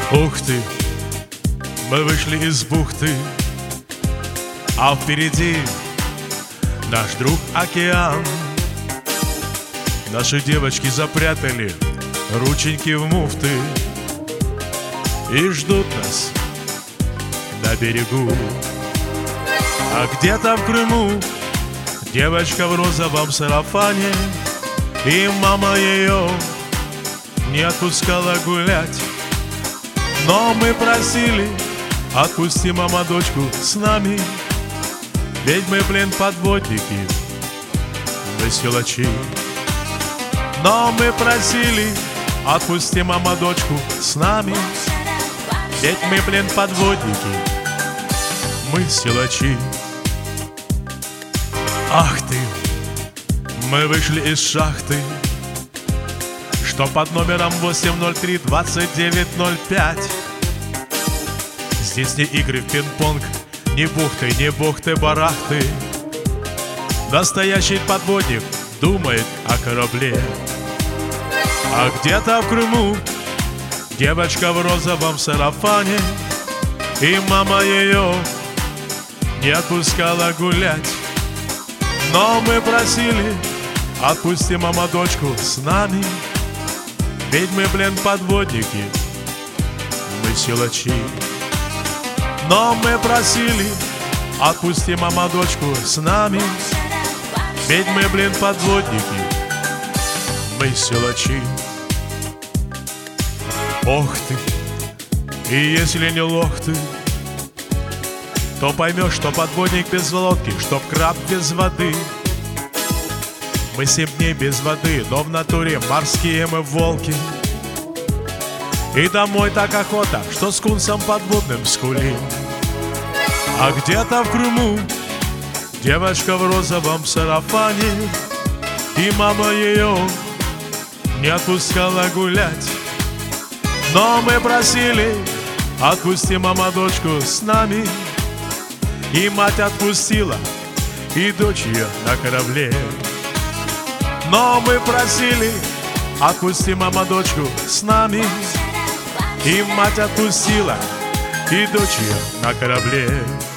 Ух ты, мы вышли из бухты, а впереди наш друг океан. Наши девочки запрятали рученьки в муфты и ждут нас на берегу. А где-то в Крыму девочка в розовом сарафане, и мама ее не отпускала гулять. Но мы просили: отпусти, мама, дочку с нами, ведь мы, блин, подводники, мы силачи. Но мы просили: отпусти, мама, дочку с нами, ведь мы, блин, подводники, мы силачи. Ах ты, мы вышли из шахты, что под номером 803-2905. Здесь не игры в пинг-понг, ни бухты, ни бухты-барахты. Настоящий подводник думает о корабле. А где-то в Крыму девочка в розовом сарафане, и мама ее не отпускала гулять. Но мы просили: отпусти, мама, дочку с нами, ведь мы, блин, подводники, мы силачи. Но мы просили: отпусти, мама, дочку с нами, ведь мы, блин, подводники, мы силачи. Ох ты, и если не лох ты, то поймешь, что подводник без лодки, что краб без воды. Мы 7 дней без воды, но в натуре морские мы волки. И домой так охота, что с кунсом подводным скулим. А где-то в Крыму девочка в розовом сарафане, и мама ее не отпускала гулять. Но мы просили: отпусти, мама, дочку с нами, и мать отпустила, и дочь ее на корабле. Но мы просили: отпусти, мама, дочку с нами, и мать отпустила, и дочь ее на корабле.